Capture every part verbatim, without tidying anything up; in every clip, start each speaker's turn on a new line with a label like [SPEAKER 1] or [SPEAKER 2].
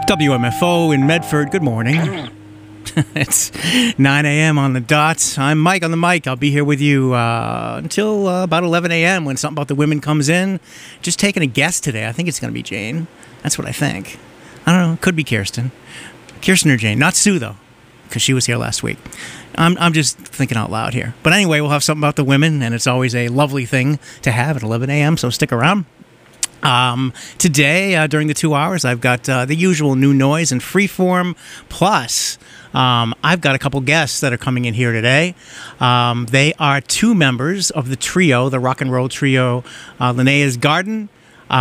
[SPEAKER 1] W M F O in Medford, good morning. It's nine a.m. on the dot. I'm Mike on the mic. I'll be here with you uh, until uh, about eleven a.m. when Something About the Women comes in. Just taking a guess today. I think it's going to be Jane. That's what I think. I don't know. Could be Kirsten. Kirsten or Jane. Not Sue, though, because she was here last week. I'm, I'm just thinking out loud here. But anyway, we'll have Something About the Women, and it's always a lovely thing to have at eleven a.m., so stick around. Um, today, uh, during the two hours, I've got uh, the usual new noise and freeform, plus um, I've got a couple guests that are coming in here today. Um, they are two members of the trio, the rock and roll trio, uh, Linnea's Garden.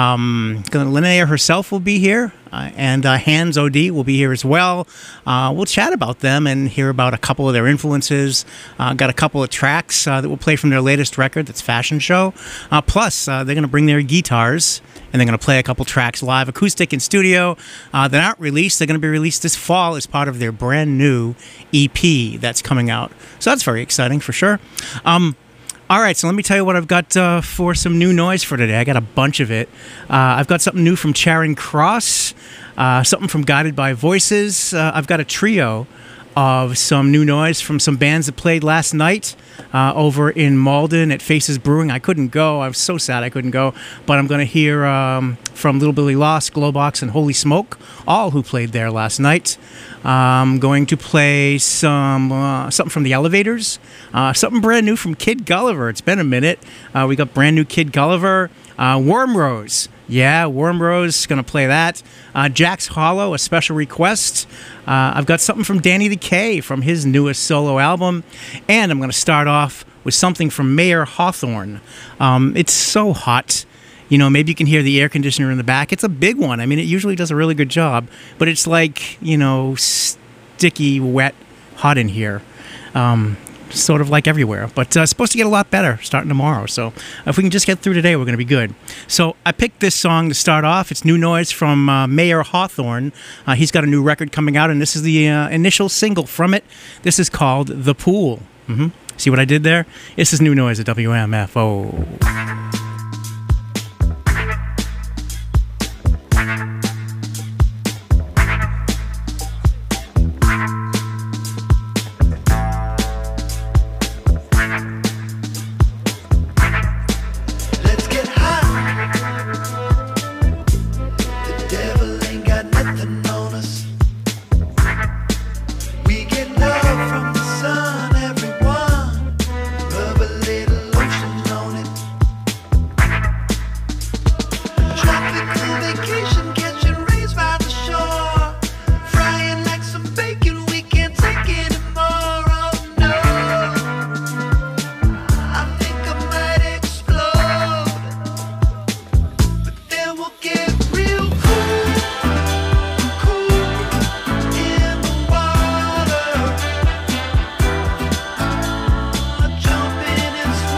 [SPEAKER 1] Um, Linnea herself will be here, uh, and uh, Hans O D will be here as well. Uh, we'll chat about them and hear about a couple of their influences. Uh, got a couple of tracks uh, that we'll play from their latest record, that's Fashion Show. Uh, plus, uh, they're going to bring their guitars, and they're going to play a couple tracks live, acoustic in studio, uh, that aren't released. They're going to be released this fall as part of their brand new E P that's coming out. So that's very exciting for sure. Um, All right, so let me tell you what I've got uh, for some new noise for today. I got a bunch of it. Uh, I've got something new from Charing Cross, uh, something from Guided by Voices. Uh, I've got a trio of some new noise from some bands that played last night uh, over in Malden at Faces Brewing. I couldn't go. I was so sad I couldn't go. But I'm going to hear um, from Little Billy Lost, Glowbox, and Holy Smoke, all who played there last night. I'm going to play some uh, something from the Elevators, uh, something brand new from Kid Gulliver. It's been a minute. Uh, we got brand new Kid Gulliver. Uh, Wormrose. Yeah, Wormrose, going to play that. Uh, Jack's Hollow, a special request. Uh, I've got something from Danny the K from his newest solo album. And I'm going to start off with something from Mayer Hawthorne. Um, it's so hot. You know, maybe you can hear the air conditioner in the back. It's a big one. I mean, it usually does a really good job. But it's like, you know, sticky, wet, hot in here. Um, sort of like everywhere. But uh, it's supposed to get a lot better starting tomorrow. So if we can just get through today, we're going to be good. So I picked this song to start off. It's new noise from uh, Mayer Hawthorne. Uh, he's got a new record coming out, and this is the uh, initial single from it. This is called The Pool. Mm-hmm. See what I did there? This is new noise at W M F O.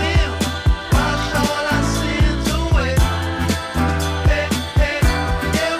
[SPEAKER 2] Yeah.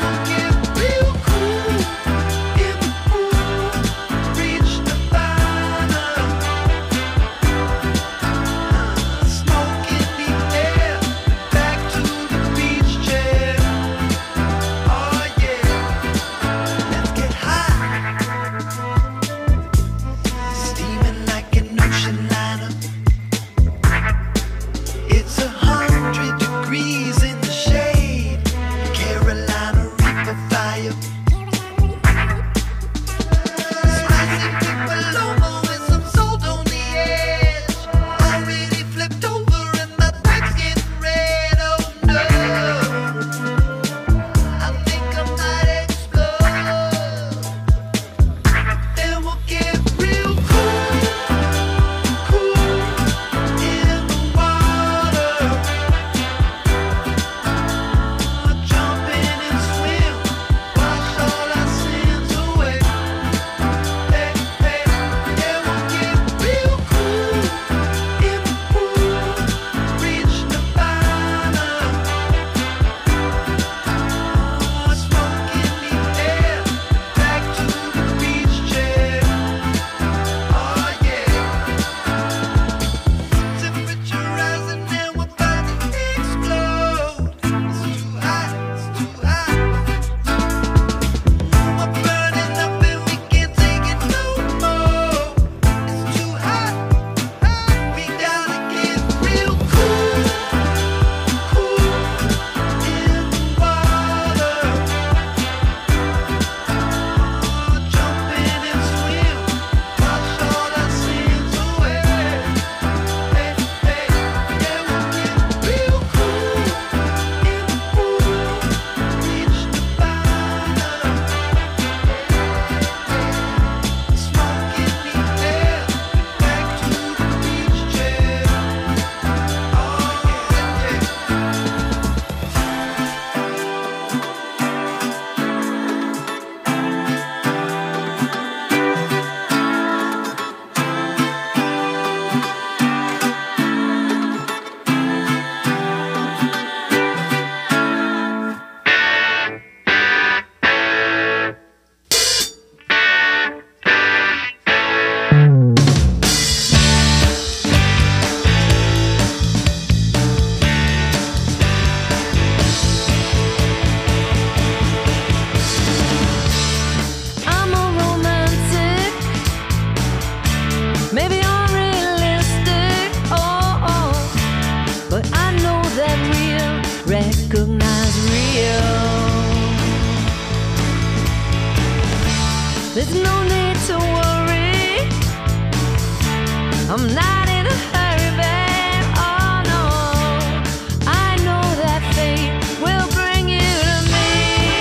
[SPEAKER 2] I'm not in a hurry, babe. Oh no, I know that fate will bring you to me.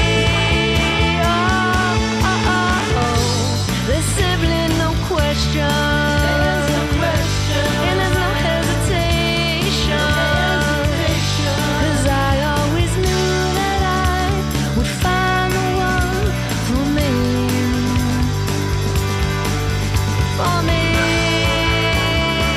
[SPEAKER 2] Oh, oh, oh, oh. There's simply no question. There's no question. And there's no hesitation. Cause I always knew that I would find the one for me. For me.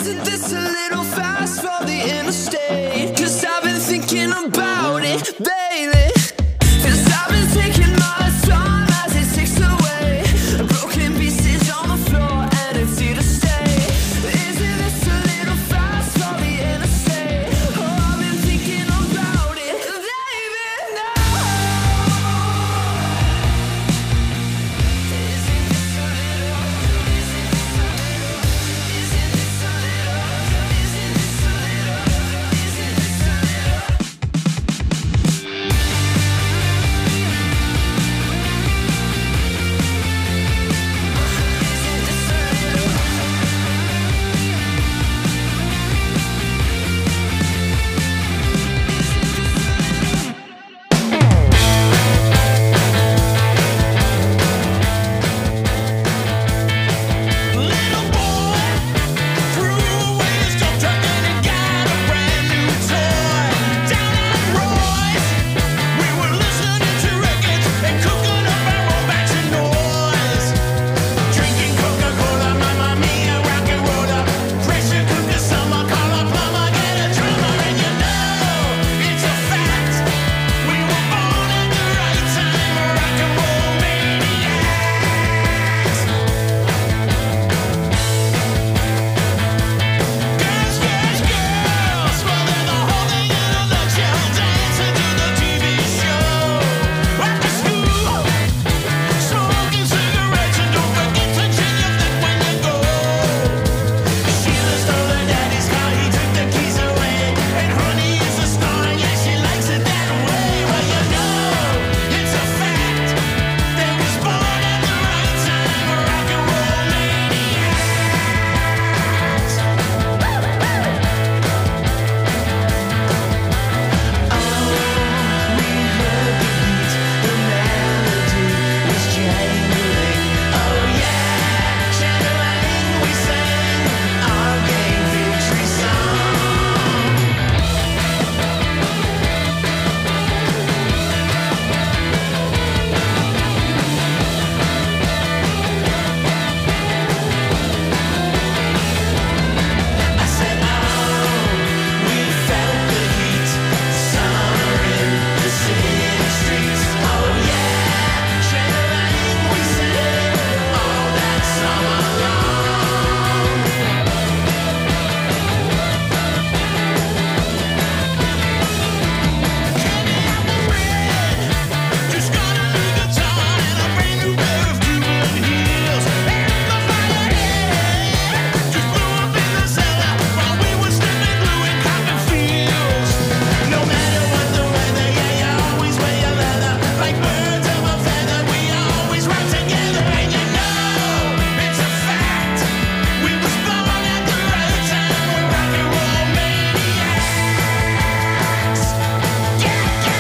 [SPEAKER 2] Isn't this a little fast for the interstate? Cause I've been thinking about it, baby. Cause I've been taking my time as it ticks away. Broken pieces on the floor and it's here to stay. Isn't this a little fast for the interstate? Oh, I've been thinking about it, baby, no. Isn't this a little, isn't this a little, isn't this a little, isn't this a little, isn't this a little boy threw away his dump truck and he got a brand new toy. Down on Royce, we were listening to records and cooking up our own batch of noise. Drinking Coca-Cola, Mamma Mia, rock and roller. Pressure cooker, summer, call a plumber, get a drummer, and you know it's a fact. We were born at the right time, rock and roll maniacs. Girls, girls, girls, well they're the whole thing in a nutshell. Dancing to the T V show. After school, smoking cigarettes and don't forget to chin your neck when you go. Sheila stole her daddy's car, he took the keys away. And honey is a star, yeah she likes it that way. Well you know, it's a fact. They was born at the right time, rock and roll maniacs. Just got a new guitar and a brand new pair of Cuban heels. And the fire just blew up in the cellar while we were stepping through in cotton fields. No matter what the weather, yeah, you always wear your leather. Like birds of a feather, we always ride together. And you know, it's a fact. We was born at the right time, we're rock and roll maniacs. Yeah, yeah.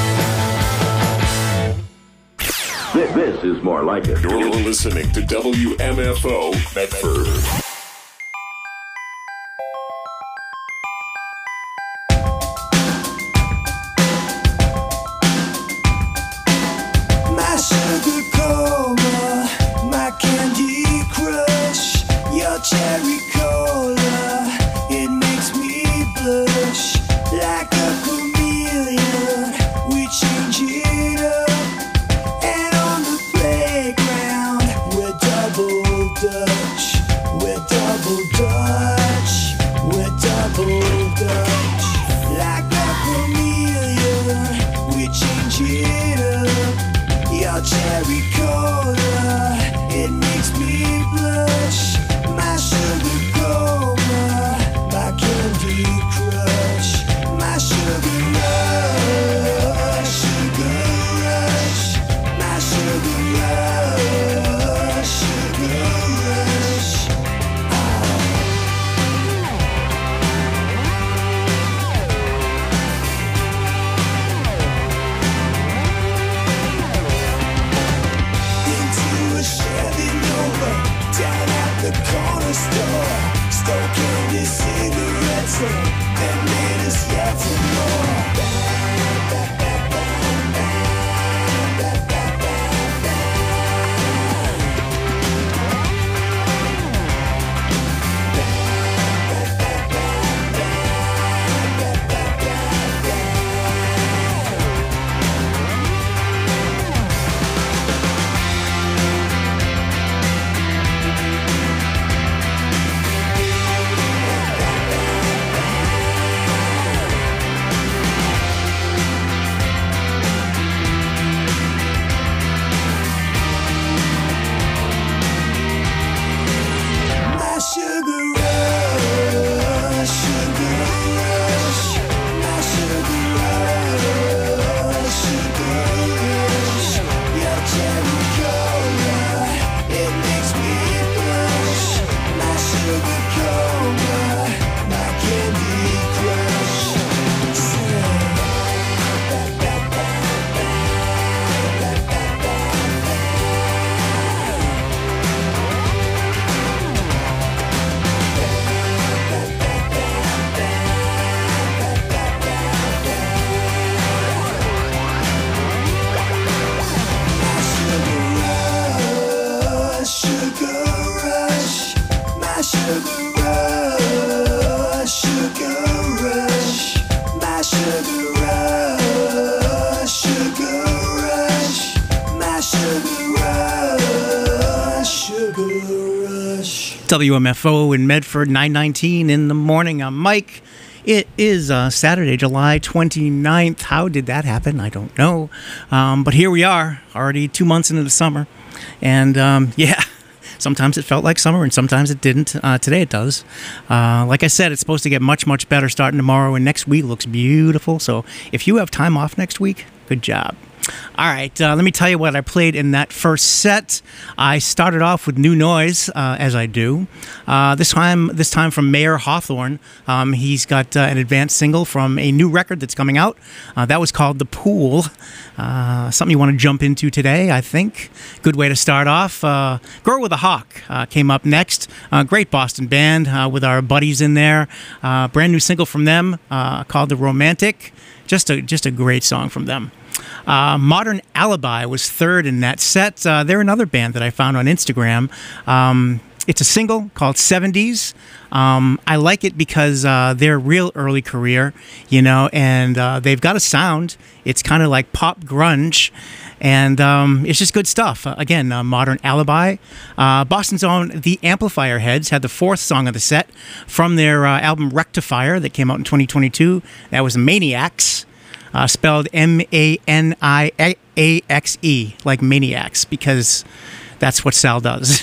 [SPEAKER 3] This, this is more like it.
[SPEAKER 4] You're listening to W M F O Medford.
[SPEAKER 2] My sugar coma, my candy crush, your cherry cola, it makes me blush like a chameleon. We change it up, and on the playground we're double dutch, we're double dutch, we're double dutch like a chameleon. We change it up. Your cherry cola, it makes me blush. My sugar coma, my candy crush, my sugar rush, sugar rush, my sugar rush, sugar rush.
[SPEAKER 1] W M F O in Medford, nine nineteen in the morning. I'm Mike. It is uh, Saturday, July twenty-ninth. How did that happen? I don't know. Um, but here we are, already two months into the summer. And um, yeah, sometimes it felt like summer and sometimes it didn't. Uh, today it does. Uh, like I said, it's supposed to get much, much better starting tomorrow. And next week looks beautiful. So if you have time off next week, good job. All right, uh, let me tell you what I played in that first set. I started off with New Noise, uh, as I do. Uh, this time, this time from Mayer Hawthorne. Um, he's got uh, an advanced single from a new record that's coming out. Uh, that was called The Pool. Uh, something you want to jump into today, I think. Good way to start off. Uh, Girl with a Hawk uh, came up next. Uh, great Boston band uh, with our buddies in there. Uh, brand new single from them uh, called The Romantic. Just a just a great song from them. Uh, Modern Alibi was third in that set. Uh, they're another band that I found on Instagram. Um, it's a single called seventies. Um, I like it because uh, they're real early career, you know, and uh, they've got a sound. It's kind of like pop grunge, and um, it's just good stuff. Uh, again, uh, Modern Alibi. Uh, Boston's own The Amplifier Heads had the fourth song of the set from their uh, album Rectifier that came out in twenty twenty-two. That was Maniacs. Uh, spelled M A N I A X E, like Maniacs, because that's what Sal does.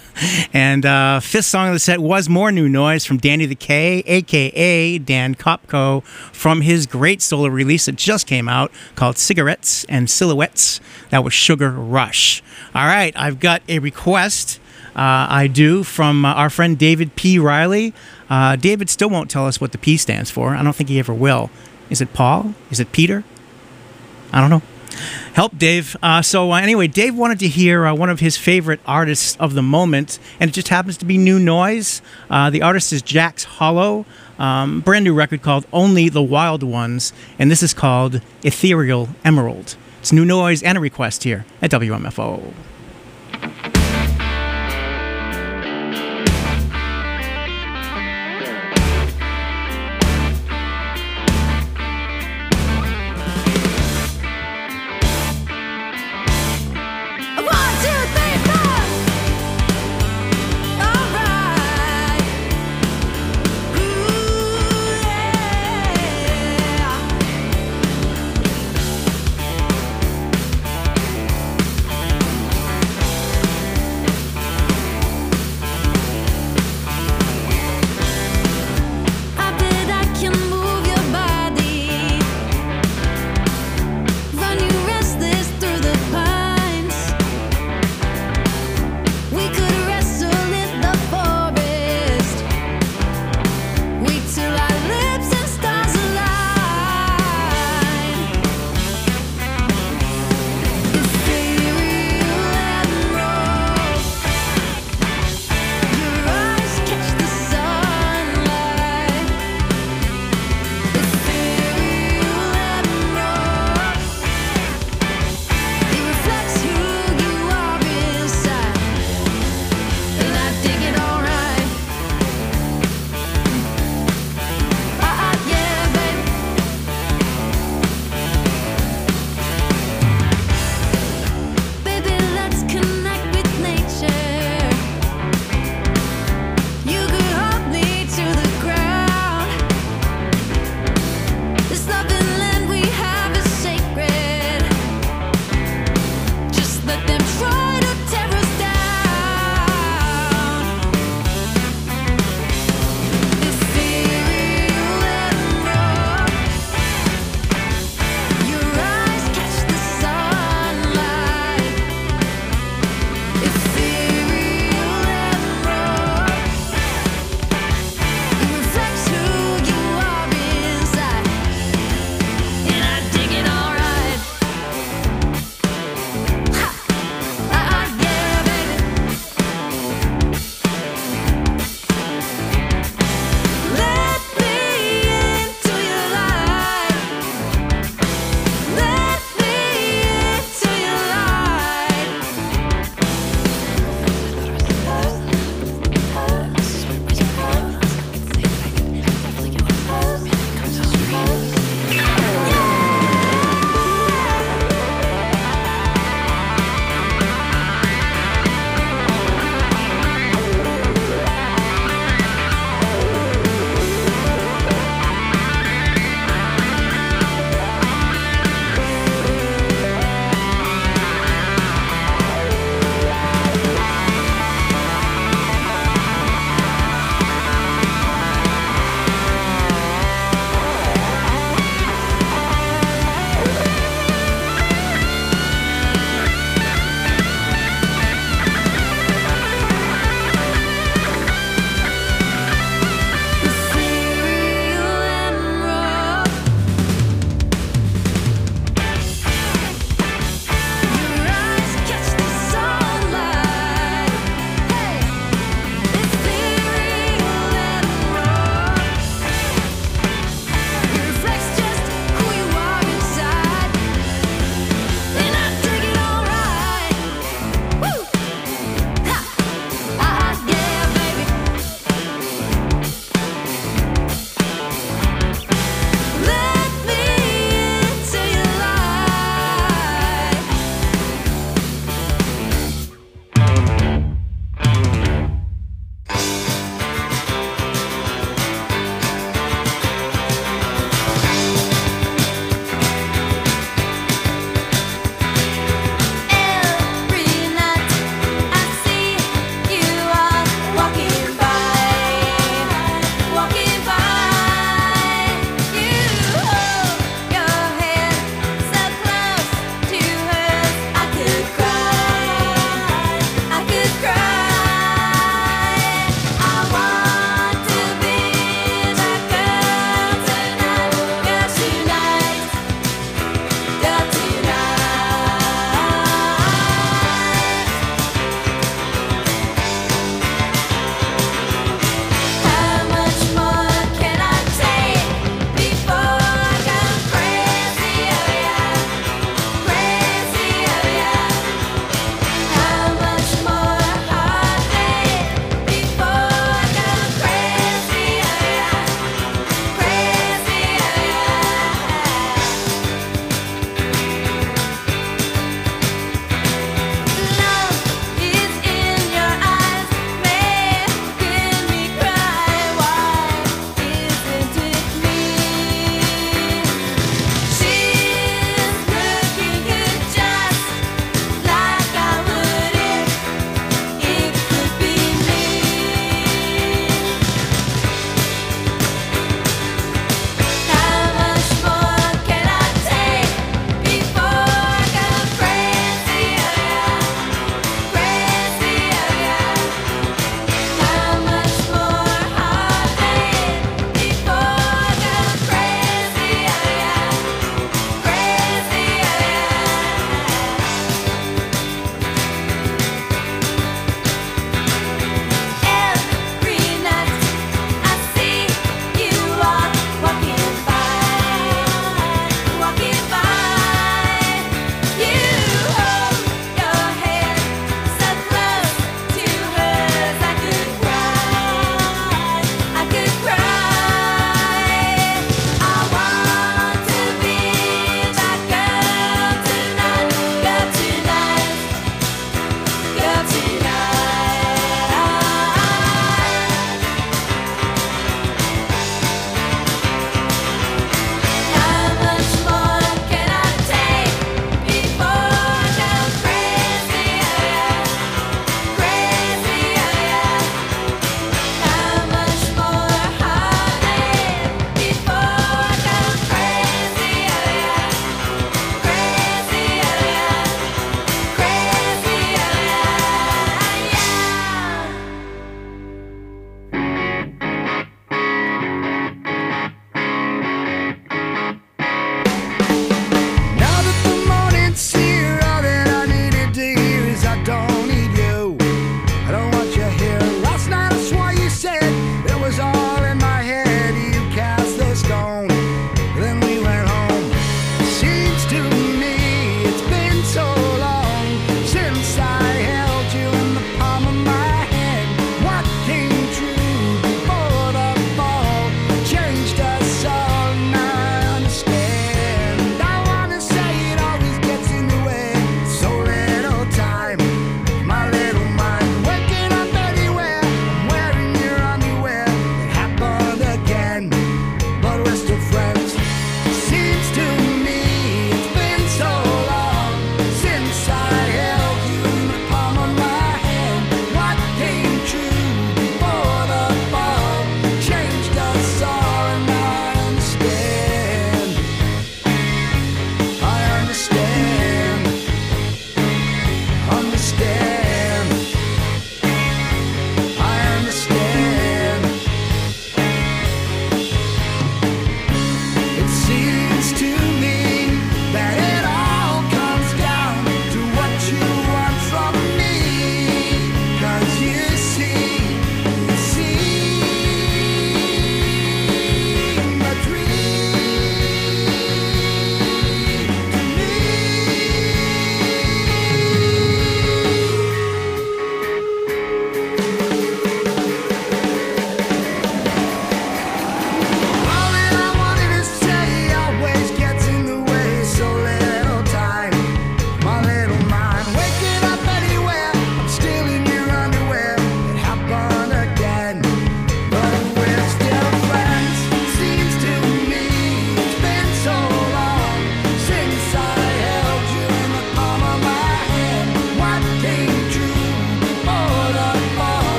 [SPEAKER 1] And uh, fifth song of the set was more New Noise from Danny the K, a k a. Dan Kopko, from his great solo release that just came out called Cigarettes and Silhouettes. That was Sugar Rush. All right, I've got a request. Uh, I do from uh, our friend David P. Riley. Uh, David still won't tell us what the P stands for. I don't think he ever will. Is it Paul? Is it Peter? I don't know. Help, Dave. Uh, so uh, anyway, Dave wanted to hear uh, one of his favorite artists of the moment, and it just happens to be New Noise. Uh, the artist is Jax Hollow. Um, brand new record called Only the Wild Ones, and this is called Ethereal Emerald. It's New Noise and a request here at W M F O.
[SPEAKER 2] Yeah.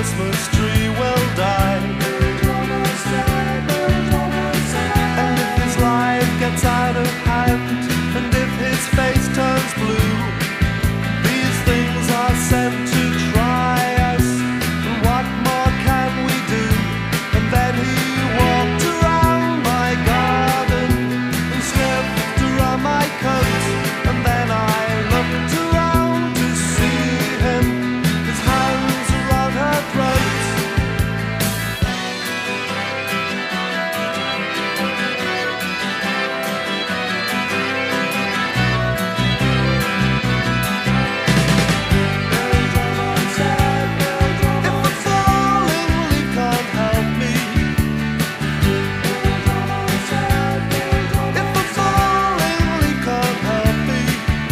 [SPEAKER 5] Christmas tree will die. And if his life gets out of hand, and if his face turns blue, these things are sent to try us. And what more can we do? And then he walked around my garden and sniffed around my coat. And then I looked around to see him, his hands around her throat. If a falling leaf can't help me, if a falling leaf can't help me,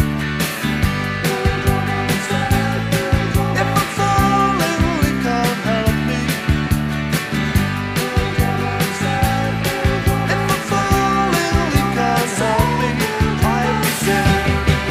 [SPEAKER 5] if a falling leaf can't help me, if a falling leaf can't help me, I'll be dead.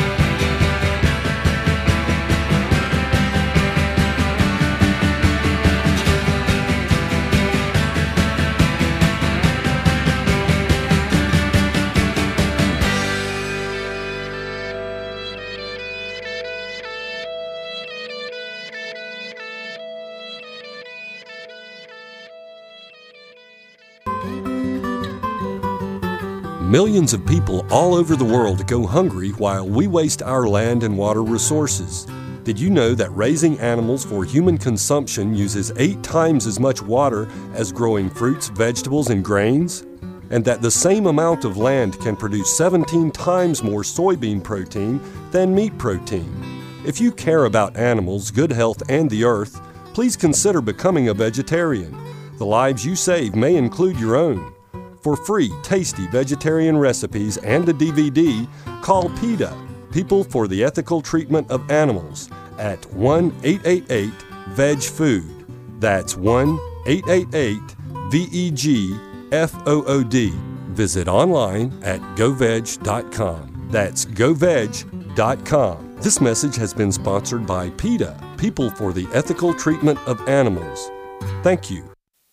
[SPEAKER 6] Millions of people all over the world go hungry while we waste our land and water resources. Did you know that raising animals for human consumption uses eight times as much water as growing fruits, vegetables, and grains? And that the same amount of land can produce seventeen times more soybean protein than meat protein? If you care about animals, good health, and the earth, please consider becoming a vegetarian. The lives you save may include your own. For free, tasty vegetarian recipes and a D V D, call PETA, People for the Ethical Treatment of Animals, at one eight eight eight veg food. That's one eight eight eight V E G F O O D. Visit online at go veg dot com. That's go veg dot com. This message has been sponsored by PETA, People for the Ethical Treatment of Animals. Thank you.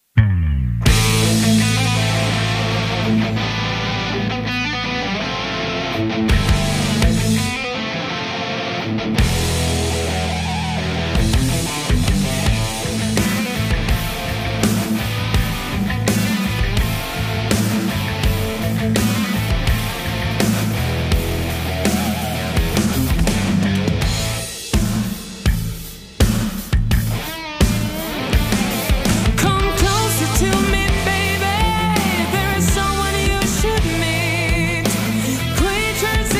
[SPEAKER 2] Come closer to me, baby. There is someone you should meet. Creatures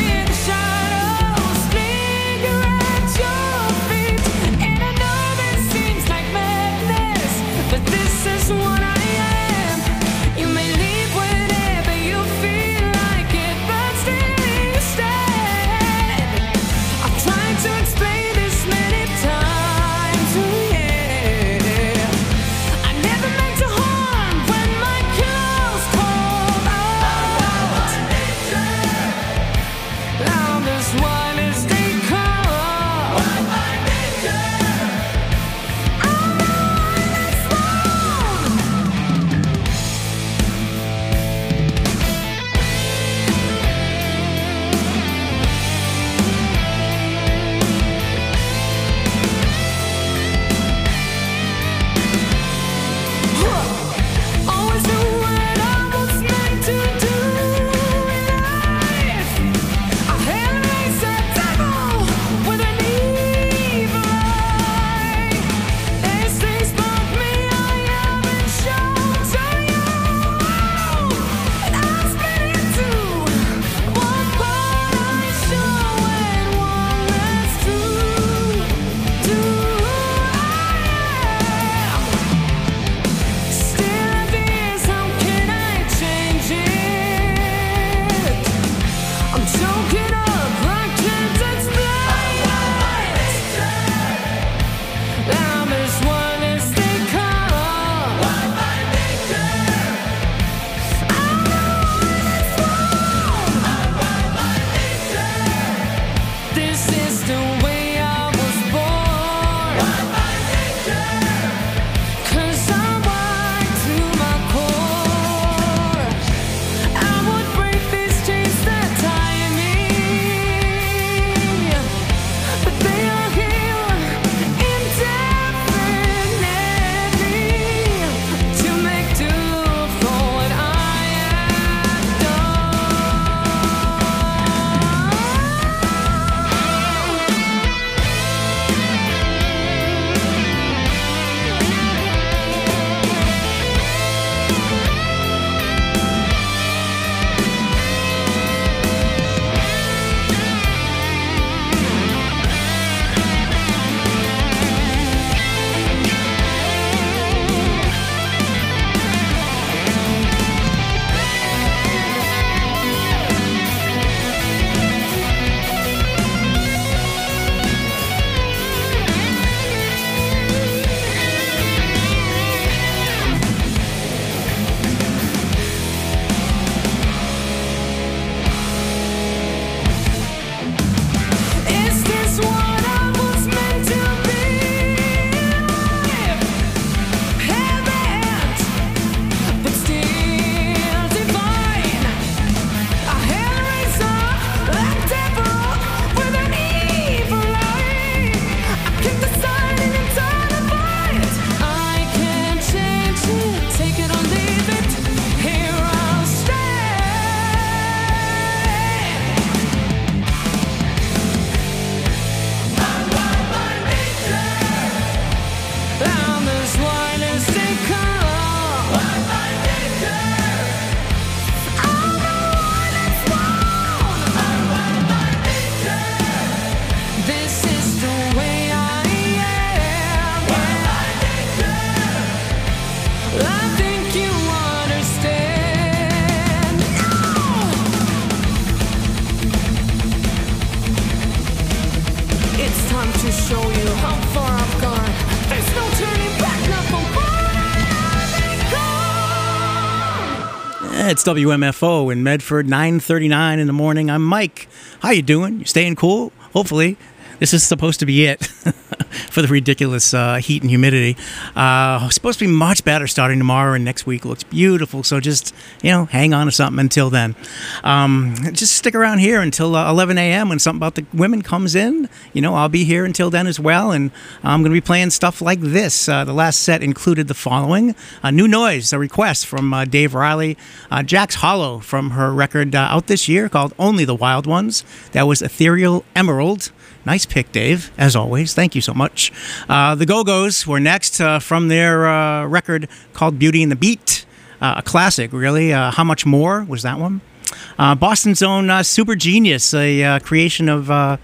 [SPEAKER 1] It's W M F O in Medford, nine thirty-nine in the morning. I'm Mike. How you doing? You staying cool? Hopefully. This is supposed to be it for the ridiculous uh, heat and humidity. Uh, it's supposed to be much better starting tomorrow, and next week looks beautiful. So just, you know, hang on to something until then. Um, just stick around here until uh, eleven a.m. when something about the women comes in. You know, I'll be here until then as well, and I'm going to be playing stuff like this. Uh, the last set included the following. Uh, New Noise, a request from uh, Dave Riley. Uh, Jax Hollow from her record uh, out this year called Only the Wild Ones. That was Ethereal Emerald. Nice pick, Dave, as always. Thank you so much. Uh, the Go-Go's were next uh, from their uh, record called Beauty and the Beat. Uh, a classic, really. Uh, How Much More was that one. Uh, Boston's own uh, Super Genius, a uh, creation of uh,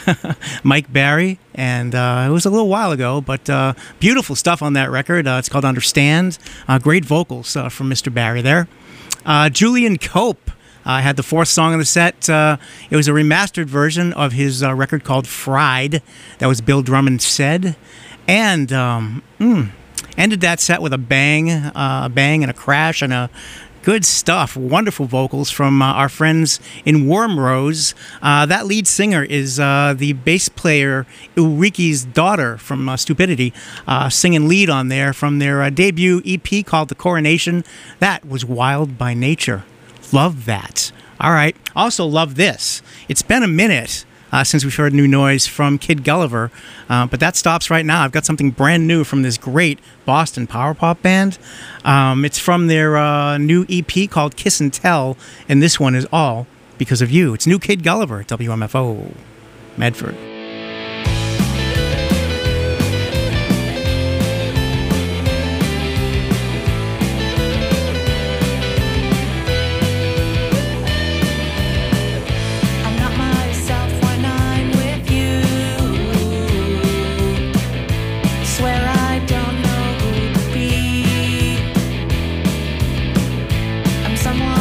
[SPEAKER 1] Mike Barry. And uh, it was a little while ago, but uh, beautiful stuff on that record. Uh, it's called Understand. Uh, great vocals uh, from Mister Barry there. Uh, Julian Cope. I uh, had the fourth song of the set. Uh, it was a remastered version of his uh, record called Fried. That was Bill Drummond Said. And um, mm, ended that set with a bang, uh, a bang and a crash and a good stuff. Wonderful vocals from uh, our friends in Worm Rose. Uh, that lead singer is uh, the bass player Ulrike's daughter from uh, Stupidity, uh, singing lead on there from their uh, debut E P called The Coronation. That was Wild by Nature. Love that. All right. Also love this. It's been a minute uh, since we've heard New Noise from Kid Gulliver, uh, but that stops right now. I've got something brand new from this great Boston power pop band. Um, it's from their uh, new E P called Kiss and Tell, and this one is all because of you. It's New Kid Gulliver at W M F O, Medford.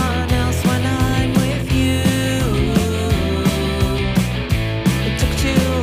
[SPEAKER 7] Someone else when I'm with you. It took too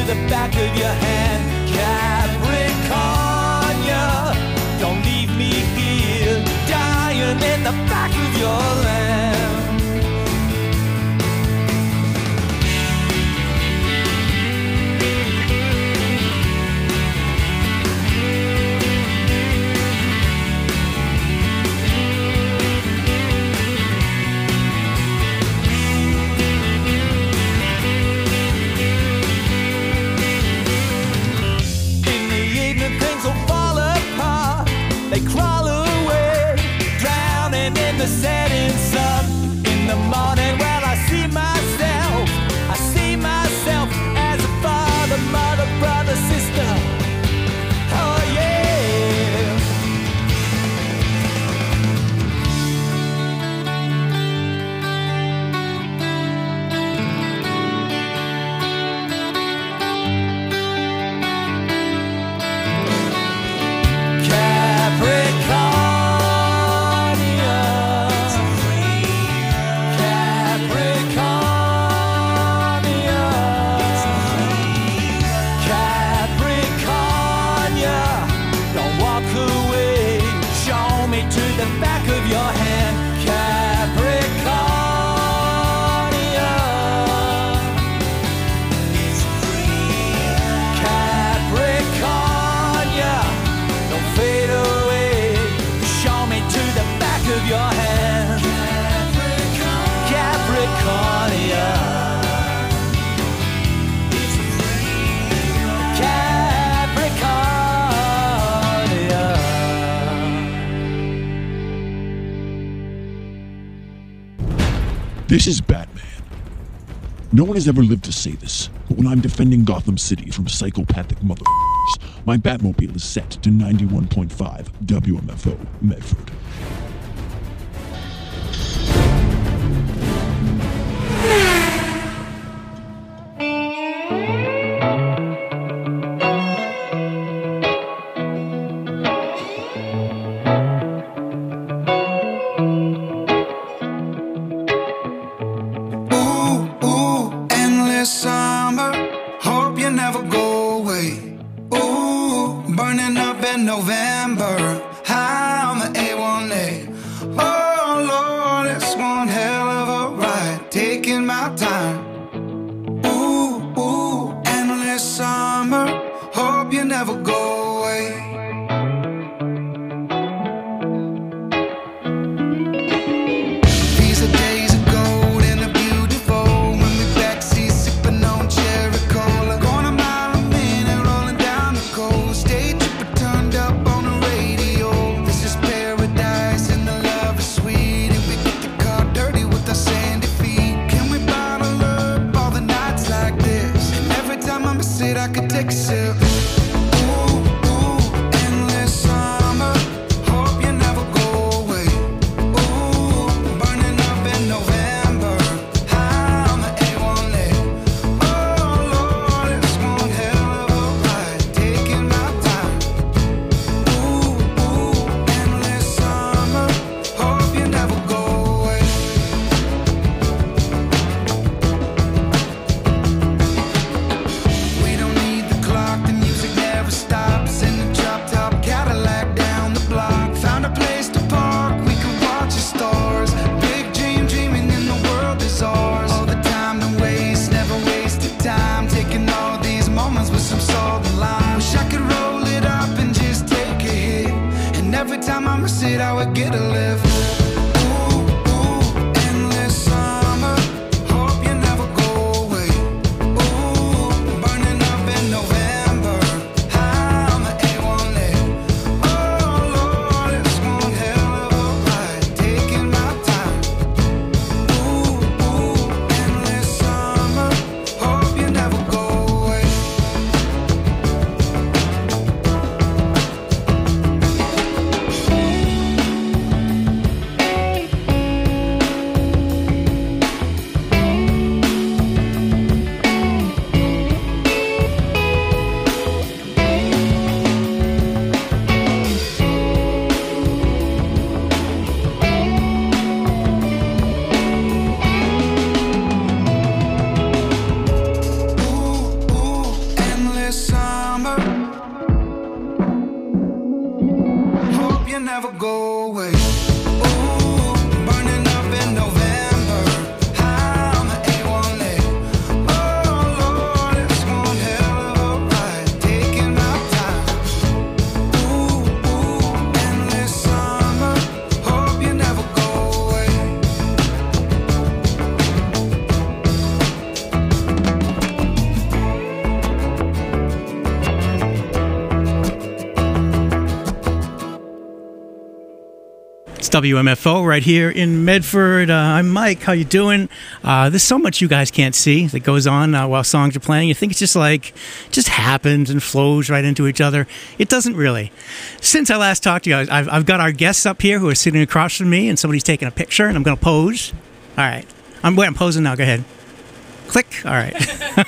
[SPEAKER 5] the back of your hand. Capricornia, don't leave me here, dying in the back of your land. They crawl away, drowning in the setting sun. In the morning, well, I see myself, I see myself as a father, mother, brother, sister. Oh yeah.
[SPEAKER 7] This is Batman. No one has ever lived to say this, but when I'm defending Gotham City from psychopathic motherfuckers, my Batmobile is set to ninety-one point five W M F O Medford.
[SPEAKER 8] never go away. Ooh, burning up in November. I'm an A one A. Oh Lord, it's one hell of a ride. Taking my time. Ooh, ooh, endless summer. Hope you never go away.
[SPEAKER 1] It's W M F O right here in Medford. Uh, I'm Mike. How you doing? Uh, there's so much you guys can't see that goes on uh, while songs are playing. You think it's just like, just happens and flows right into each other. It doesn't really. Since I last talked to you guys, I've, I've got our guests up here who are sitting across from me, and somebody's taking a picture, and I'm going to pose. All right. I'm, wait, I'm posing now. Go ahead. Click. All right.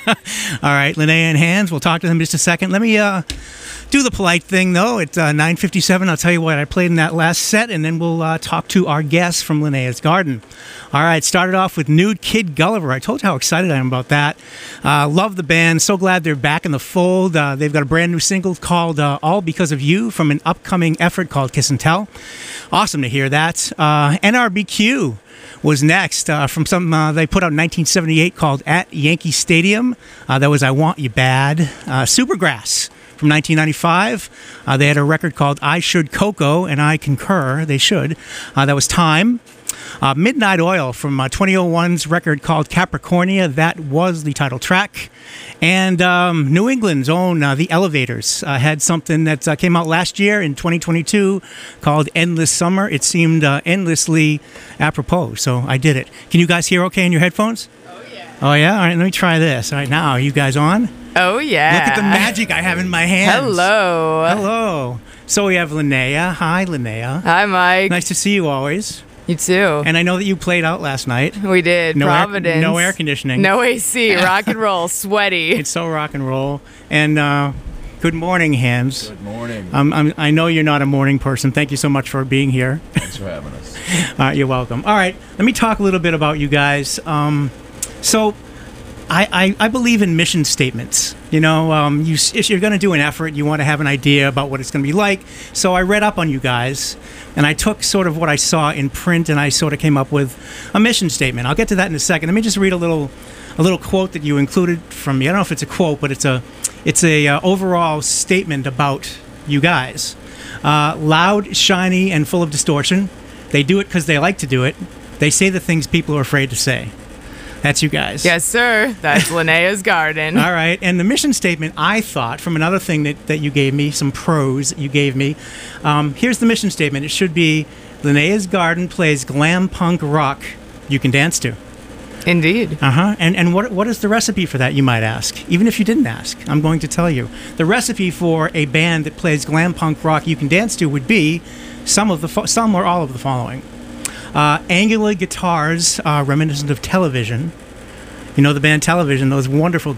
[SPEAKER 1] All right. Linnea and Hans. We'll talk to them in just a second. Let me uh, do the polite thing, though. At uh, nine fifty-seven, I'll tell you what I played in that last set, and then we'll uh, talk to our guests from Linnea's Garden. All right. Started off with Nude Kid Gulliver. I told you how excited I am about that. Uh, love the band. So glad they're back in the fold. Uh, they've got a brand new single called uh, All Because of You from an upcoming effort called Kiss and Tell. Awesome to hear that. Uh, N R B Q was next uh, from something uh, they put out in nineteen seventy-eight called At Yankee Stadium. Uh, that was I Want You Bad. Uh, Supergrass from nineteen ninety-five. Uh, they had a record called I Should Coco, and I concur, they should. Uh, that was Time. Uh, Midnight Oil from uh, twenty oh one's record called Capricornia. That was the title track. And um, New England's own uh, The Elevators uh, had something that uh, came out last year in twenty twenty-two called Endless Summer. It seemed uh, endlessly apropos, so I did it. Can you guys hear okay in your headphones? Oh, yeah. Oh, yeah? All right, let me try this. All right, now, are you guys on?
[SPEAKER 9] Oh, yeah.
[SPEAKER 1] Look at the magic I have in my hands.
[SPEAKER 9] Hello.
[SPEAKER 1] Hello. So we have Linnea. Hi, Linnea.
[SPEAKER 9] Hi, Mike.
[SPEAKER 1] Nice to see you always.
[SPEAKER 9] You too.
[SPEAKER 1] And I know that you played out last night.
[SPEAKER 9] We did.
[SPEAKER 1] No
[SPEAKER 9] Providence.
[SPEAKER 1] Air, no air conditioning.
[SPEAKER 9] No A C. Rock and roll. Sweaty.
[SPEAKER 1] It's so rock and roll. And uh, good morning, Hans.
[SPEAKER 10] Good morning.
[SPEAKER 1] Um, I'm, I know you're not a morning person. Thank you so much for being here.
[SPEAKER 10] Thanks for having us.
[SPEAKER 1] uh, you're welcome. All right. Let me talk a little bit about you guys. Um, so I, I, I believe in mission statements. You know, um, you, if you're going to do an effort, you want to have an idea about what it's going to be like. So I read up on you guys, and I took sort of what I saw in print, and I sort of came up with a mission statement. I'll get to that in a second. Let me just read a little, a little quote that you included from me. I don't know if it's a quote, but it's a, it's a uh, overall statement about you guys. Uh, loud, shiny, and full of distortion. They do it because they like to do it. They say the things people are afraid to say. That's you guys.
[SPEAKER 9] Yes, sir. That's Linnea's Garden.
[SPEAKER 1] All right. And the mission statement, I thought, from another thing that, that you gave me, some prose that you gave me, um, here's the mission statement. It should be, Linnea's Garden plays glam punk rock you can dance to.
[SPEAKER 9] Indeed.
[SPEAKER 1] Uh-huh. And and what what is the recipe for that, you might ask? Even if you didn't ask, I'm going to tell you. The recipe for a band that plays glam punk rock you can dance to would be some of the fo- some or all of the following. Uh, angular guitars uh, reminiscent of Television. You know the band Television, those wonderful